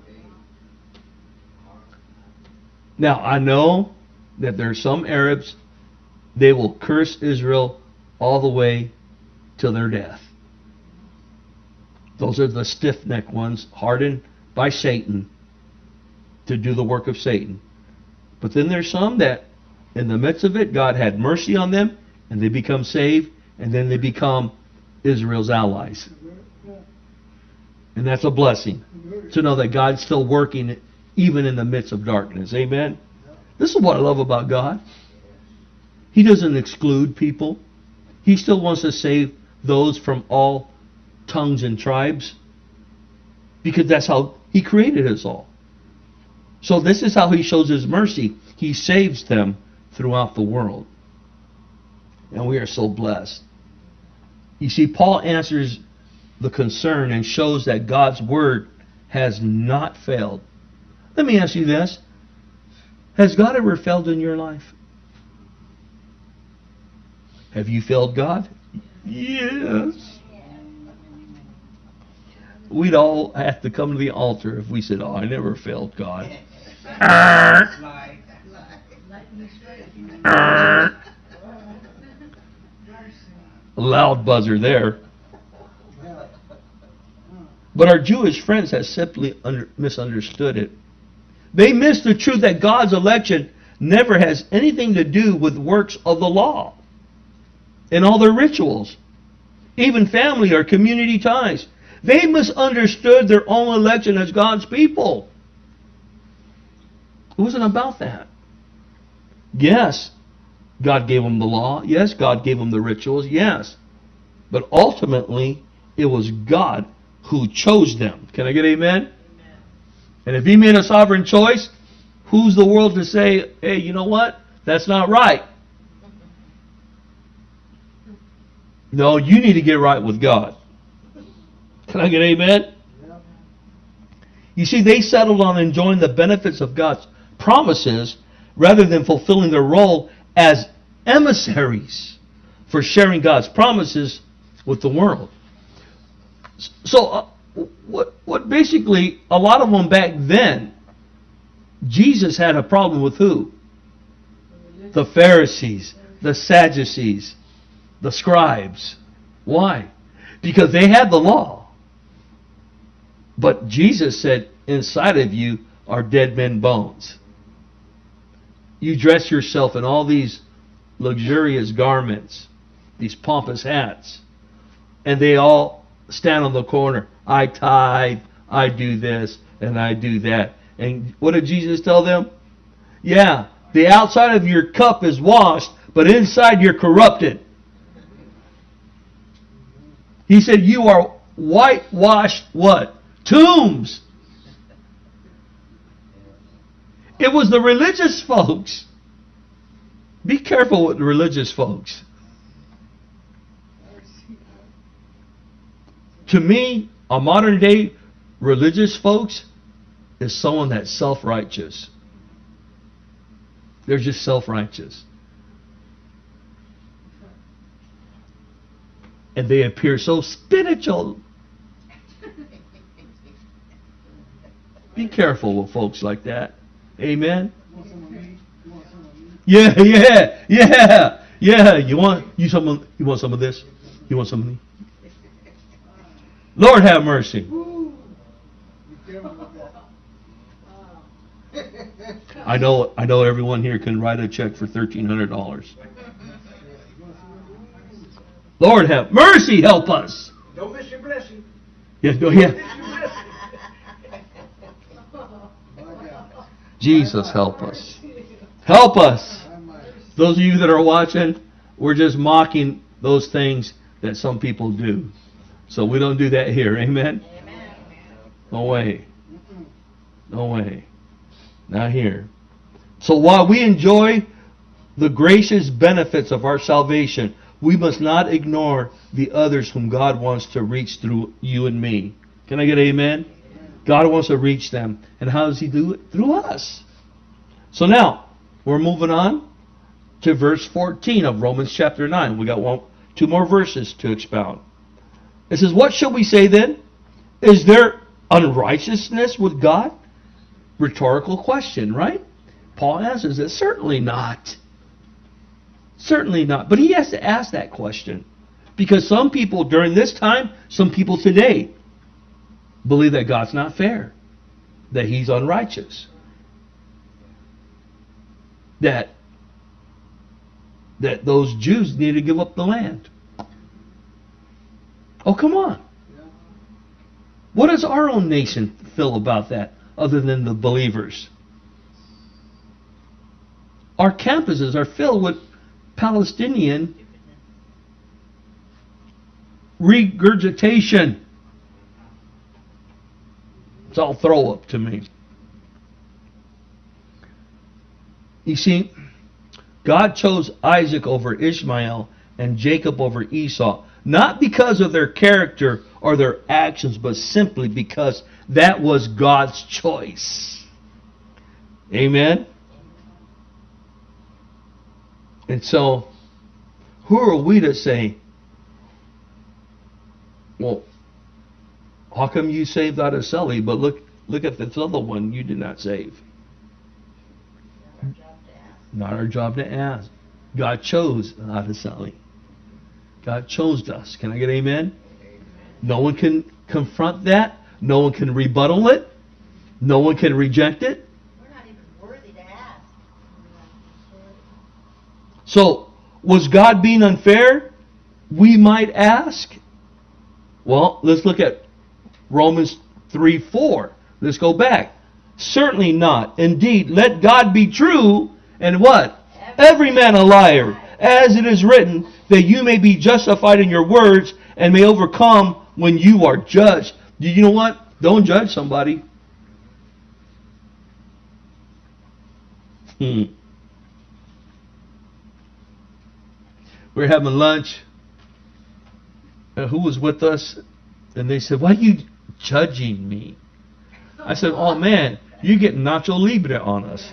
[SPEAKER 2] Now, I know that there are some Arabs, they will curse Israel all the way till their death. Those are the stiff-necked ones, hardened by Satan to do the work of Satan. But then there's some that, in the midst of it, God had mercy on them, and they become saved, and then they become Israel's allies. And that's a blessing, to know that God's still working even in the midst of darkness. Amen? This is what I love about God. He doesn't exclude people. He still wants to save those from all tongues and tribes, because that's how He created us all. So this is how He shows His mercy. He saves them throughout the world. And we are so blessed. You see, Paul answers the concern and shows that God's Word has not failed. Let me ask you this. Has God ever failed in your life? Have you failed God? Yes. We'd all have to come to the altar if we said, oh, I never failed God. A loud buzzer there. But our Jewish friends have simply misunderstood it. They miss the truth that God's election never has anything to do with works of the law and all their rituals, even family or community ties. They misunderstood their own election as God's people. It wasn't about that. Yes, God gave them the law. Yes, God gave them the rituals. Yes. But ultimately, it was God who chose them. Can I get amen? Amen. And if He made a sovereign choice, who's the world to say, hey, you know what? That's not right. No, you need to get right with God. Can I get amen? Yep. You see, they settled on enjoying the benefits of God's promises rather than fulfilling their role as emissaries for sharing God's promises with the world. So, what basically, a lot of them back then, Jesus had a problem with who? The Pharisees, the Sadducees, the scribes. Why? Because they had the law. But Jesus said, inside of you are dead men's bones. You dress yourself in all these luxurious garments, these pompous hats, and they all stand on the corner. I tithe, I do this, and I do that. And what did Jesus tell them? Yeah, the outside of your cup is washed, but inside you're corrupted. He said, you are whitewashed what? Tombs. It was the religious folks. Be careful with the religious folks. To me, A modern day religious folks is someone that's self-righteous. They're just self-righteous. And they appear so spiritual. Be careful with folks like that. Amen? Yeah. You want some of this? You want some of me? Lord have mercy. I know everyone here can write a check for $1,300. Lord have mercy, help us.
[SPEAKER 3] Don't miss your blessing.
[SPEAKER 2] Yeah. Jesus, help us. Help us. Those of you that are watching, we're just mocking those things that some people do. So we don't do that here. Amen? No way. No way. Not here. So while we enjoy the gracious benefits of our salvation, we must not ignore the others whom God wants to reach through you and me. Can I get amen? God wants to reach them. And how does He do it? Through us. So now, we're moving on to verse 14 of Romans chapter 9. We got two more verses to expound. It says, what shall we say then? Is there unrighteousness with God? Rhetorical question, right? Paul answers it, certainly not. Certainly not. But he has to ask that question. Because some people during this time, some people today, believe that God's not fair. That He's unrighteous. That those Jews need to give up the land. Oh, come on. What does our own nation feel about that, other than the believers? Our campuses are filled with Palestinian regurgitation. It's all throw up to me. You see, God chose Isaac over Ishmael and Jacob over Esau, not because of their character or their actions, but simply because that was God's choice. Amen? And so, who are we to say, well, how come you saved out of Sully, but look at this other one you did not save? Not our job to ask. God chose out of Sully. God chose us. Can I get amen? No one can confront that. No one can rebuttal it. No one can reject it.
[SPEAKER 4] We're not even worthy to ask.
[SPEAKER 2] So, was God being unfair? We might ask. Well, let's look at Romans 3:4. Let's go back. Certainly not. Indeed, let God be true, and what? Every man a liar. As it is written, that you may be justified in your words, and may overcome when you are judged. You know what? Don't judge somebody. We were having lunch. And who was with us? And they said, why are you judging me? I said, oh man, you're getting Nacho Libre on us.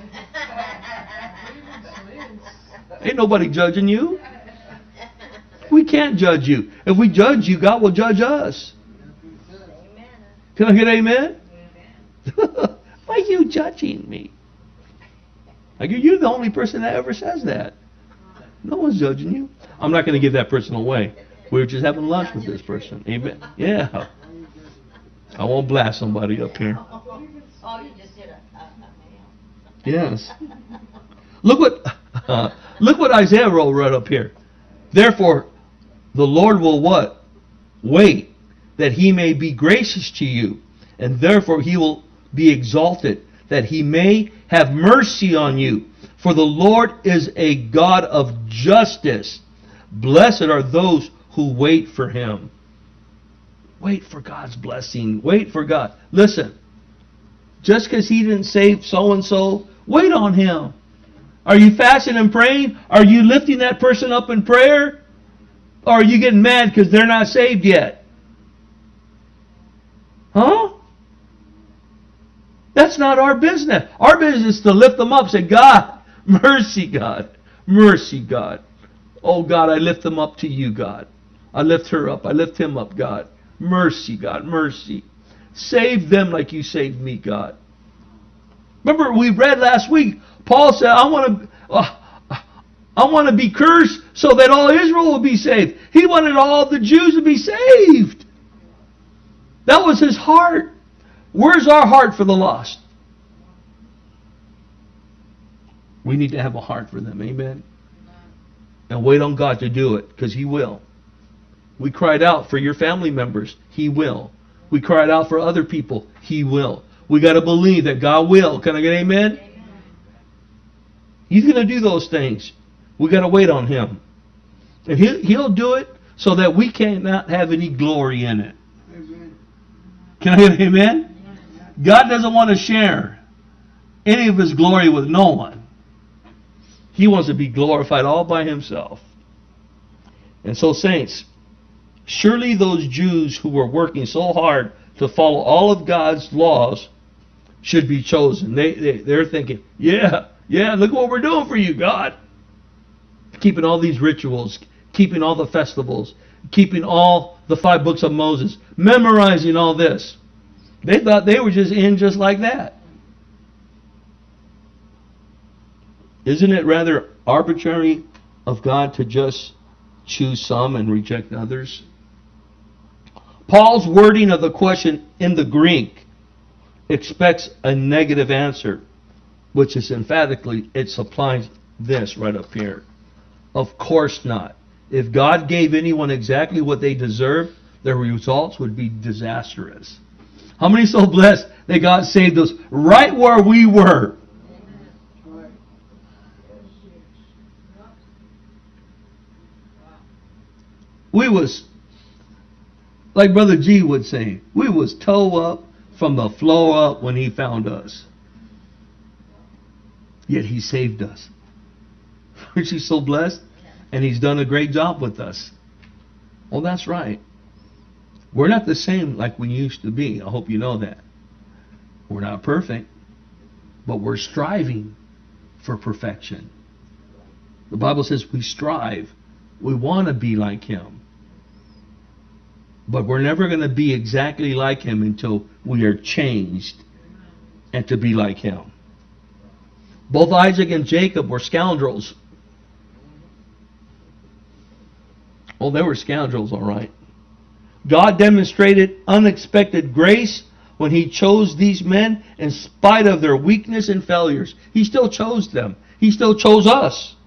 [SPEAKER 2] Ain't nobody judging you. We can't judge you. If we judge you, God will judge us. Can I get amen? Why are you judging me? Like, you're the only person that ever says that. No one's judging you. I'm not going to give that person away. We were just having lunch with this person. Amen. Yeah. I won't blast somebody up here.
[SPEAKER 4] Oh, you just did a
[SPEAKER 2] Yes. Look what Isaiah wrote right up here. Therefore, the Lord will what? Wait, that He may be gracious to you, and therefore He will be exalted, that He may have mercy on you. For the Lord is a God of justice. Blessed are those who wait for Him. Wait for God's blessing. Wait for God. Listen, just because He didn't save so-and-so, wait on Him. Are you fasting and praying? Are you lifting that person up in prayer? Or are you getting mad because they're not saved yet? That's not our business. Our business is to lift them up. Say, God, mercy, God. Mercy, God. Oh, God, I lift them up to you, God. I lift her up. I lift him up, God. Mercy, God. Mercy. Save them like you saved me, God. Remember, we read last week, Paul said, I want to be cursed so that all Israel will be saved. He wanted all the Jews to be saved. That was his heart. Where's our heart for the lost? We need to have a heart for them. Amen. And wait on God to do it, because He will. We cried out for your family members. He will. We cried out for other people. He will. We got to believe that God will. Can I get amen? He's going to do those things. We got to wait on Him. And He'll do it so that we cannot have any glory in it. Amen. Can I get an amen? God doesn't want to share any of His glory with no one. He wants to be glorified all by Himself. And so, saints, surely those Jews who were working so hard to follow all of God's laws should be chosen. They're thinking, yeah, look what we're doing for you, God. Keeping all these rituals, keeping all the festivals, keeping all the 5 books of Moses, memorizing all this. They thought they were just in just like that. Isn't it rather arbitrary of God to just choose some and reject others? Paul's wording of the question in the Greek expects a negative answer, which is emphatically, it supplies this right up here. Of course not. If God gave anyone exactly what they deserve, their results would be disastrous. How many so blessed that God saved us right where we were? We was, like Brother G would say, we was toe up from the flow up when He found us. Yet He saved us. Aren't you so blessed? And He's done a great job with us. Oh, that's right. We're not the same like we used to be. I hope you know that. We're not perfect, but we're striving for perfection. The Bible says we strive. We want to be like Him. But we're never going to be exactly like Him until we are changed and to be like Him. Both Isaac and Jacob were scoundrels. Oh, they were scoundrels, all right. God demonstrated unexpected grace when He chose these men in spite of their weakness and failures. He still chose them. He still chose us.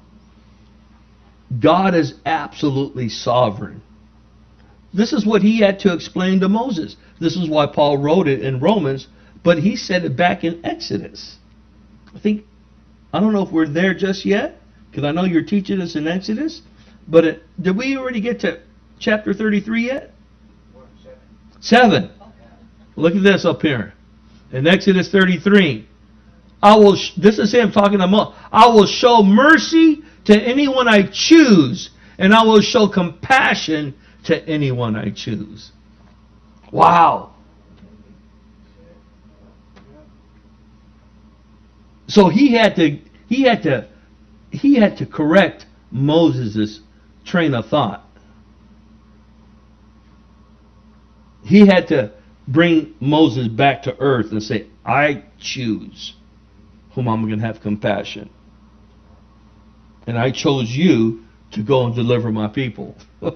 [SPEAKER 2] God is absolutely sovereign. This is what He had to explain to Moses. This is why Paul wrote it in Romans, but he said it back in Exodus. I don't know if we're there just yet, because I know you're teaching us in Exodus, but did we already get to chapter 33 yet? 7. Look at this up here. In Exodus 33. This is Him talking to Moses. I will show mercy to anyone I choose, and I will show compassion to anyone I choose. Wow. So he had to correct Moses' train of thought. He had to bring Moses back to earth and say, I choose whom I'm going to have compassion. And I chose you to go and deliver my people.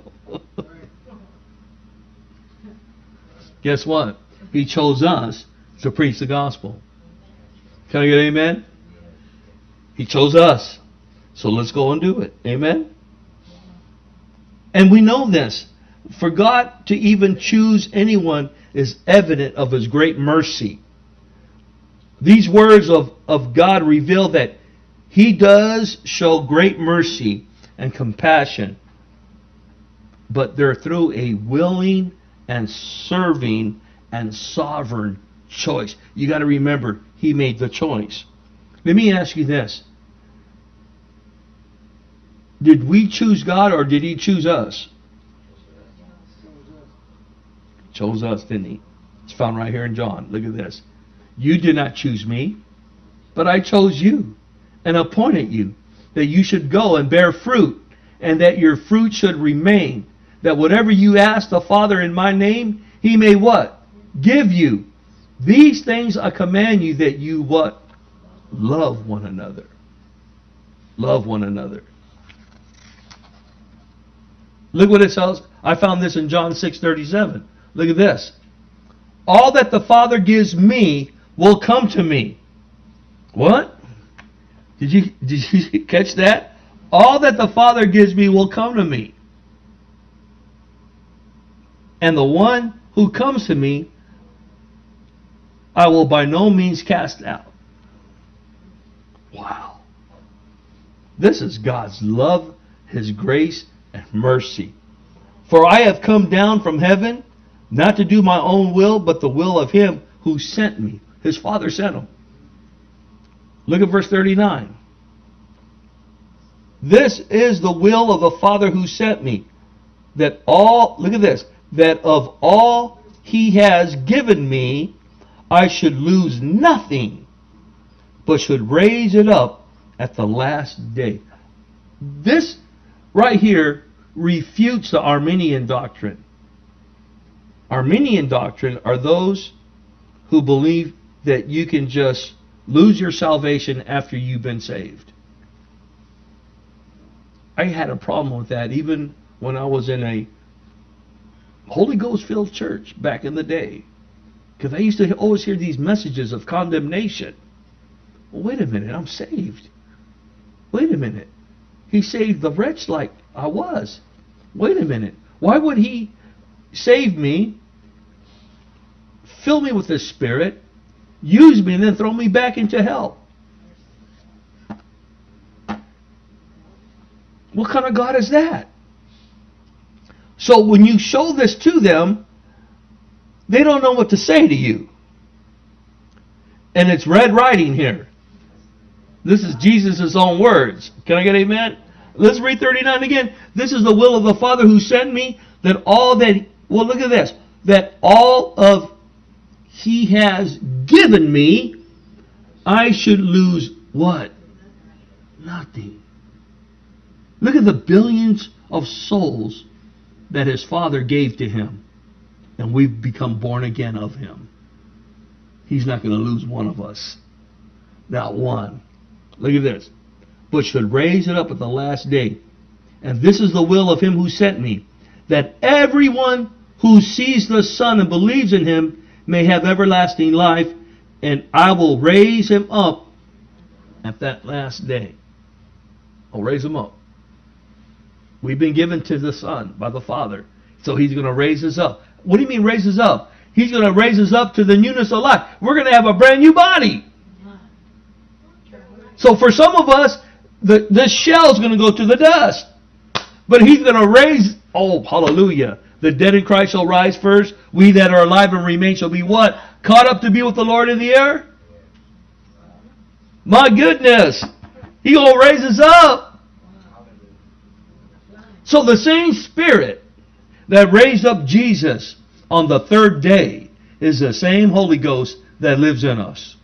[SPEAKER 2] Guess what? He chose us to preach the gospel. Can I get an amen? He chose us. So let's go and do it. Amen? And we know this. For God to even choose anyone is evident of His great mercy. These words of God reveal that He does show great mercy and compassion, but they're through a willing and serving and sovereign choice. You got to remember, He made the choice. Let me ask you this. Did we choose God or did He choose us? Chose us, didn't He? It's found right here in John. Look at this. You did not choose me, but I chose you and appointed you, that you should go and bear fruit, and that your fruit should remain, that whatever you ask the Father in my name, he may what? Give you. These things I command you, that you what? Love one another. Love one another. Look what it says. I found this in John 6:37. Look at this. All that the Father gives me will come to me. What? Did you catch that? All that the Father gives me will come to me. And the one who comes to me, I will by no means cast out. Wow. This is God's love, His grace, and mercy. For I have come down from heaven, not to do my own will, but the will of Him who sent me. His Father sent Him. Look at verse 39. This is the will of the Father who sent me, that all, look at this, that of all He has given me, I should lose nothing, but should raise it up at the last day. This right here refutes the Arminian doctrine. Arminian doctrine are those who believe that you can just lose your salvation after you've been saved. I had a problem with that even when I was in a Holy Ghost filled church back in the day. Because I used to always hear these messages of condemnation. Well, wait a minute, I'm saved. Wait a minute. He saved the wretch like I was. Wait a minute. Why would He save me, fill me with His Spirit, use me, and then throw me back into hell? What kind of God is that? So when you show this to them, they don't know what to say to you. And it's red writing here. This is Jesus' own words. Can I get amen? Let's read 39 again. This is the will of the Father who sent me, that all that, well, look at this, that all of He has given me, I should lose what? Nothing. Look at the billions of souls that His Father gave to Him. And we've become born again of Him. He's not going to lose one of us. Not one. Look at this. But should raise it up at the last day. And this is the will of Him who sent me, that everyone who sees the Son and believes in Him may have everlasting life, and I will raise him up at that last day. I'll raise him up. We've been given to the Son by the Father. So He's going to raise us up. What do you mean raise us up? He's going to raise us up to the newness of life. We're going to have a brand new body. So for some of us, this shell is going to go to the dust. But He's going to raise, oh, hallelujah. The dead in Christ shall rise first. We that are alive and remain shall be what? Caught up to be with the Lord in the air? My goodness. He's going to raise us up. So the same Spirit that raised up Jesus on the third day is the same Holy Ghost that lives in us.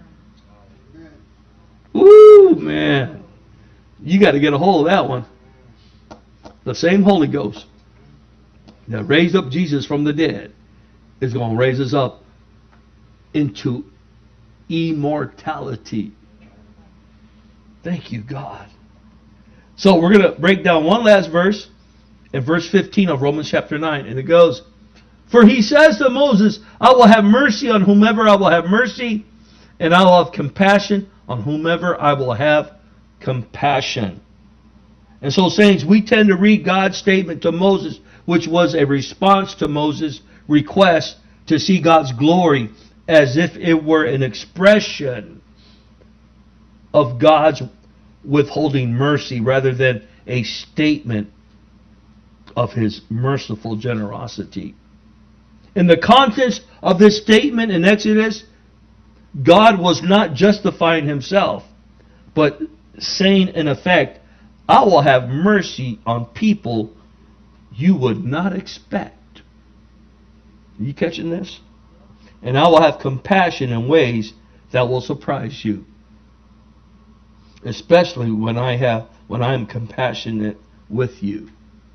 [SPEAKER 2] Woo, man. You got to get a hold of that one. The same Holy Ghost that raised up Jesus from the dead is going to raise us up into immortality. Thank you, God. So we're going to break down one last verse in verse 15 of Romans chapter 9. And it goes, for He says to Moses, I will have mercy on whomever I will have mercy, and I will have compassion on whomever I will have compassion. And so, saints, we tend to read God's statement to Moses, which was a response to Moses' request to see God's glory, as if it were an expression of God's withholding mercy rather than a statement of His merciful generosity. In the context of this statement in Exodus, God was not justifying Himself, but saying in effect, I will have mercy on people you would not expect. Are you catching this? And I will have compassion in ways that will surprise you. Especially when I'm compassionate with you.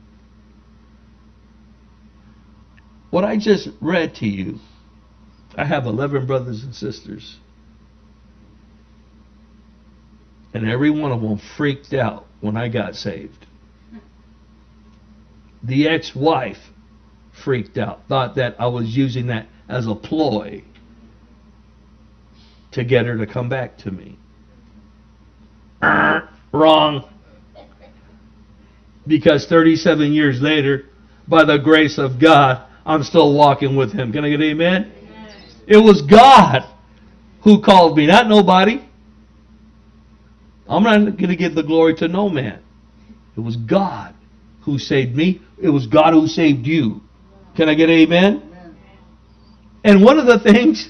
[SPEAKER 2] What I just read to you, I have 11 brothers and sisters. And every one of them freaked out when I got saved. The ex-wife freaked out, thought that I was using that as a ploy to get her to come back to me. Wrong. Because 37 years later, by the grace of God, I'm still walking with Him. Can I get an amen? Amen. It was God who called me, not nobody. I'm not going to give the glory to no man. It was God who saved me. It was God who saved you. Can I get an amen? Amen. And one of the things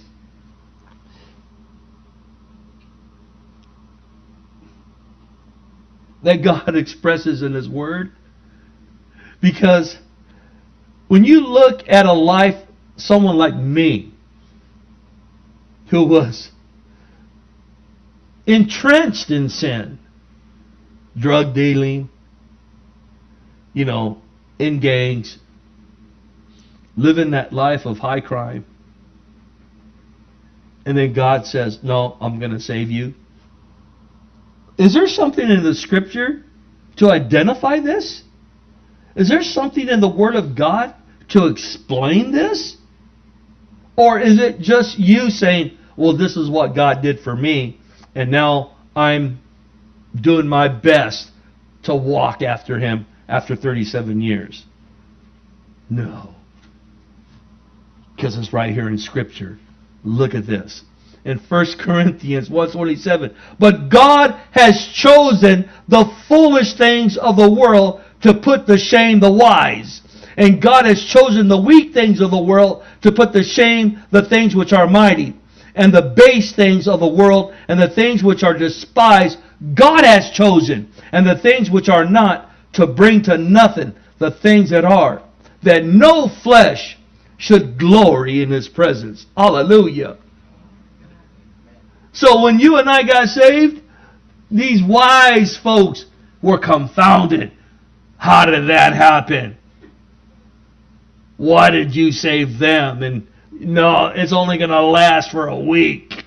[SPEAKER 2] that God expresses in His Word, because when you look at a life, someone like me, who was entrenched in sin, drug dealing, in gangs, living that life of high crime, and then God says, no, I'm going to save you. Is there something in the Scripture to identify this? Is there something in the Word of God to explain this? Or is it just you saying, well, this is what God did for me, and now I'm doing my best to walk after Him after 37 years? No. Because it's right here in Scripture. Look at this. In 1 Corinthians 1:27, but God has chosen the foolish things of the world to put to shame the wise. And God has chosen the weak things of the world to put to shame the things which are mighty. And the base things of the world and the things which are despised, God has chosen. And the things which are not, to bring to nothing the things that are, that no flesh should glory in His presence. Hallelujah. So when you and I got saved, these wise folks were confounded. How did that happen? Why did you save them? And no, it's only going to last for a week.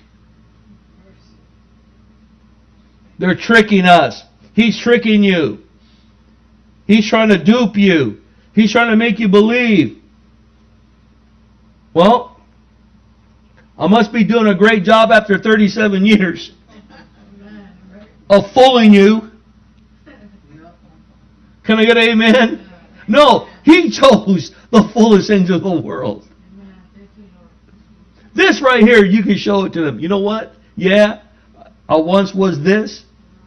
[SPEAKER 2] They're tricking us. He's tricking you. He's trying to dupe you. He's trying to make you believe. Well, I must be doing a great job after 37 years of fooling you. Can I get an amen? No, He chose the foolish things of the world. This right here, you can show it to them. You know what? Yeah, I once was this.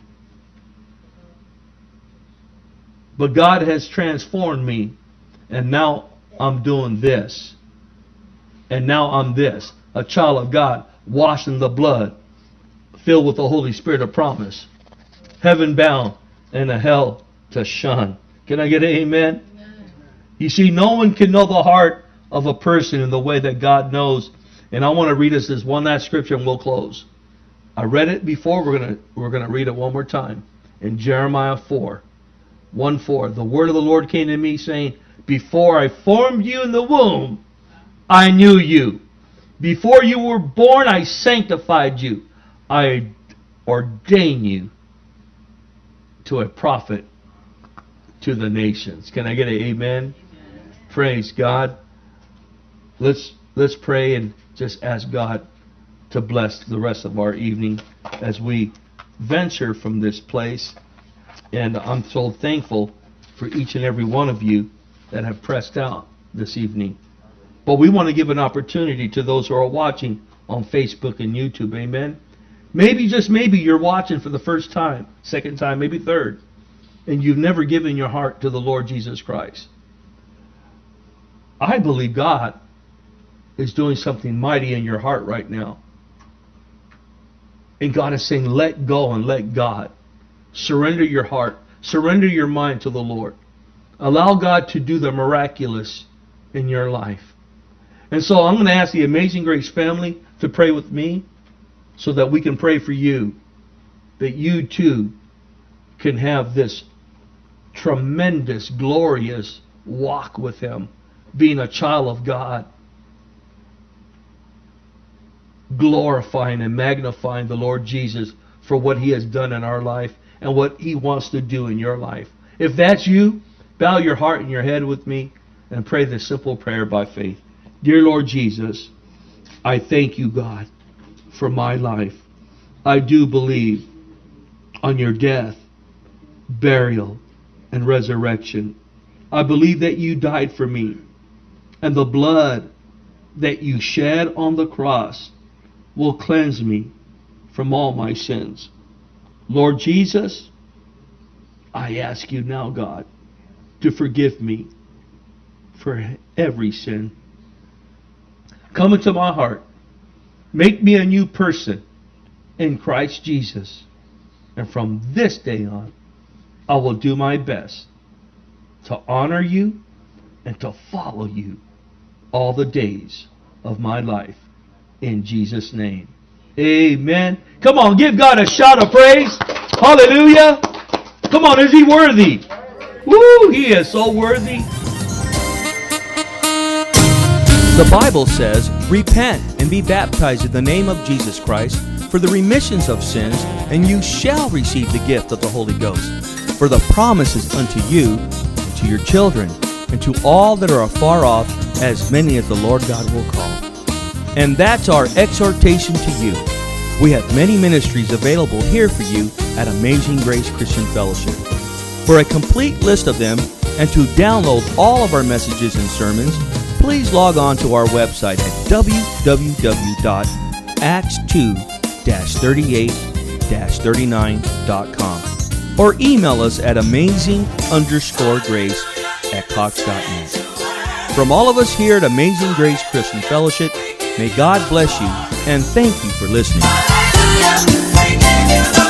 [SPEAKER 2] But God has transformed me. And now I'm doing this. And now I'm this. A child of God, washed in the blood, filled with the Holy Spirit of promise, heaven bound, and a hell to shun. Can I get an amen? Amen? You see, no one can know the heart of a person in the way that God knows. And I want to read us this one last scripture and we'll close. I read it before. We're gonna read it one more time. In Jeremiah 4:1-4. The word of the Lord came to me saying, before I formed you in the womb, I knew you. Before you were born, I sanctified you. I ordained you to a prophet to the nations. Can I get an amen? Amen. Praise God. Let's pray and just ask God to bless the rest of our evening as we venture from this place. And I'm so thankful for each and every one of you that have pressed out this evening. But we want to give an opportunity to those who are watching on Facebook and YouTube. Amen. Maybe, just maybe, you're watching for the first time, second time, maybe third, and you've never given your heart to the Lord Jesus Christ. I believe God is doing something mighty in your heart right now. And God is saying, let go and let God. Surrender your heart. Surrender your mind to the Lord. Allow God to do the miraculous in your life. And so I'm going to ask the Amazing Grace family to pray with me so that we can pray for you, that you too can have this tremendous, glorious walk with Him, being a child of God, glorifying and magnifying the Lord Jesus for what He has done in our life and what He wants to do in your life. If that's you, bow your heart and your head with me and pray this simple prayer by faith. Dear Lord Jesus, I thank you, God, for my life. I do believe on your death, burial, and resurrection. I believe that you died for me, and the blood that you shed on the cross will cleanse me from all my sins. Lord Jesus, I ask you now, God, to forgive me for every sin. Come into my heart. Make me a new person in Christ Jesus. And from this day on, I will do my best to honor you and to follow you all the days of my life. In Jesus' name. Amen. Come on, give God a shout of praise. Hallelujah. Come on, is He worthy? Woo, He is so worthy.
[SPEAKER 1] The Bible says, repent and be baptized in the name of Jesus Christ for the remissions of sins, and you shall receive the gift of the Holy Ghost. For the promise is unto you, and to your children, and to all that are afar off, as many as the Lord God will call. And that's our exhortation to you. We have many ministries available here for you at Amazing Grace Christian Fellowship. For a complete list of them, and to download all of our messages and sermons, please log on to our website at www.acts2-38-39.com or email us at amazing_grace@cox.net. From all of us here at Amazing Grace Christian Fellowship, may God bless you and thank you for listening.